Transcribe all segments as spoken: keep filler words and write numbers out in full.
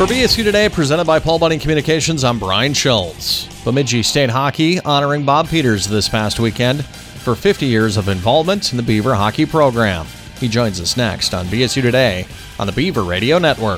For B S U Today, presented by Paul Bunyan Communications, I'm Brian Schultz. Bemidji State Hockey honoring Bob Peters this past weekend for fifty years of involvement in the Beaver hockey program. He joins us next on B S U Today on the Beaver Radio Network.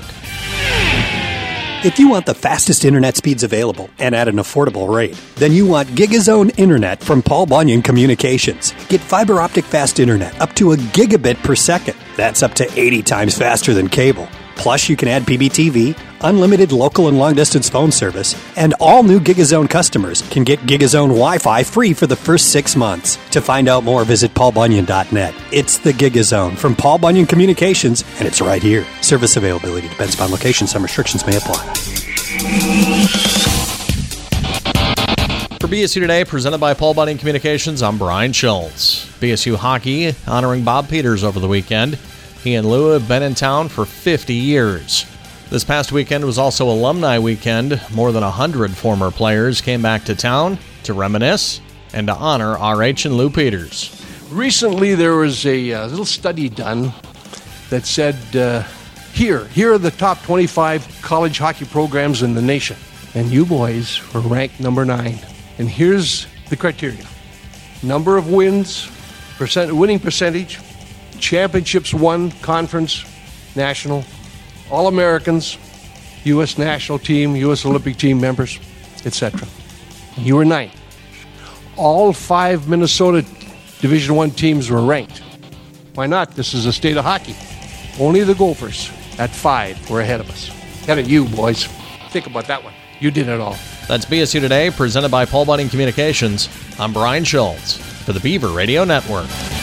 If you want the fastest internet speeds available and at an affordable rate, then you want GigaZone Internet from Paul Bunyan Communications. Get fiber optic fast internet up to a gigabit per second. That's up to eighty times faster than cable. Plus, you can add P B T V, unlimited local and long-distance phone service, and all new GigaZone customers can get GigaZone Wi-Fi free for the first six months. To find out more, visit paul bunyan dot net. It's the GigaZone from Paul Bunyan Communications, and it's right here. Service availability depends upon location. Some restrictions may apply. For B S U Today, presented by Paul Bunyan Communications, I'm Brian Schultz. B S U Hockey honoring Bob Peters over the weekend. He and Lou have been in town for fifty years. This past weekend was also Alumni Weekend. More than one hundred former players came back to town to reminisce and to honor R H and Lou Peters. Recently, there was a uh, little study done that said, uh, here, here are the top twenty-five college hockey programs in the nation. And you boys were ranked number nine. And here's the criteria. Number of wins, percent winning percentage, championships won, conference, national, All-Americans, U S national team, U S Olympic team members, et cetera. You were ninth. All five Minnesota Division I teams were ranked. Why not? This is a state of hockey. Only the Gophers at five were ahead of us. Ahead of you, boys. Think about that one. You did it all. That's B S U Today, presented by Paul Bunyan Communications. I'm Brian Schultz for the Beaver Radio Network.